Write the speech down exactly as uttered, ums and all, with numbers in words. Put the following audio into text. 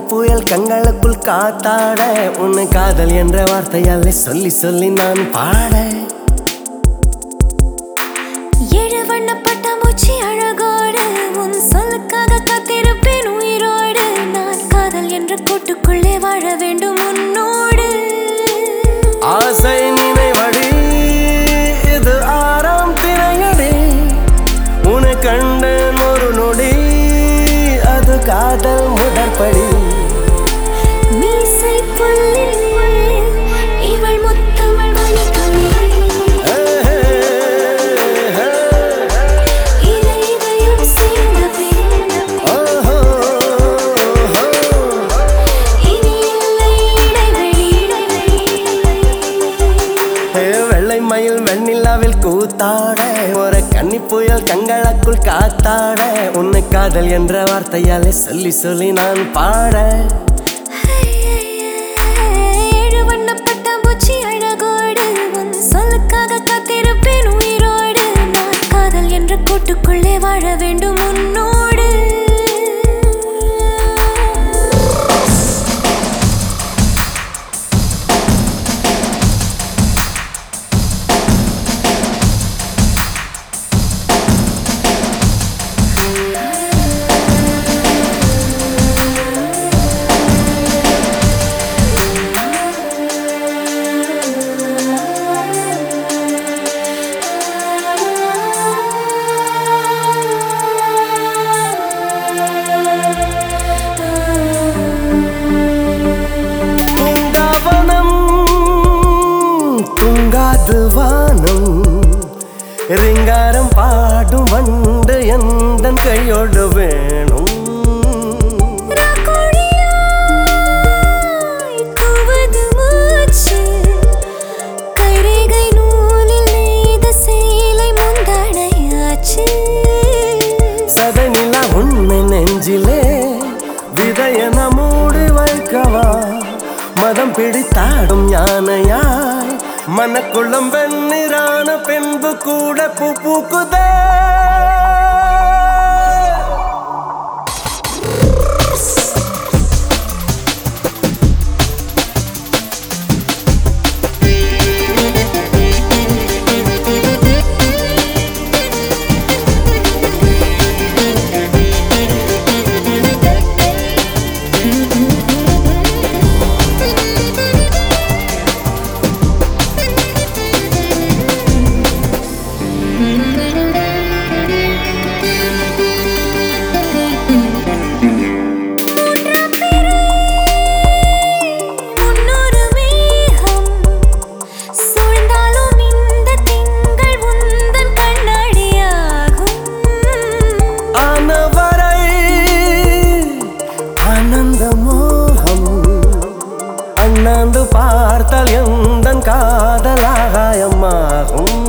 புயல் கண்களுக்குள் காத்தாட உன்னை காதல் என்ற வார்த்தையாலே சொல்லி சொல்லி நான் பாட ஏழு வண்ண பட்டாம்பூச்சி அழகோடு உன் சொல்லுக்காக காத்திருப்பேன் உயிரோடு நான் காதல் என்ற கூட்டுக்குள்ளே வாழ வேண்டும் உன்னோடு ஆசை நினைவடி இது ஆறாம் திரையடி உன்னை கண்டேன் ஒரு நொடி அது காதல் முதற்படி மீசை புல்லில் இவள் முத்தமிழ் மணிக்கொடி இதயம் சேர்ந்தவே இனி இல்லை இடைவெளி வெள்ளை மயில் வெண்ணிலாவில் கூத்தாட ஒரு கன்னி புயல் கண்களுக்குள் காத்தாட உன்னை காதல் என்ற வார்த்தையாலே சொல்லி சொல்லி நான் பாட ஏழு வண்ண பட்டாம்பூச்சி அழகோடு உன் சொல்லுக்காக காத்திருப்பேன் உயிரோடு நான் காதல் என்ற கூட்டுக்குள்ளே வாழ வேண்டும் உன்னோடு வானம் ரிங்காரம் பாடும் வண்டு எந்தன் கையோடு வேணும் கைரேகை நூலில் நெய்த சேலை முந்தானையாச்சு சதனிலா உண்மை நெஞ்சிலே விதையன மூடி வைக்கவா மதம் பிடித்தாடும் யானையாய் மனக்குளம் வெண்ணிறான பின்பு கூட பூ பூக்குதே அண்ணாந்து பார்த்தால் எந்தன் காதலாகாயமாகும்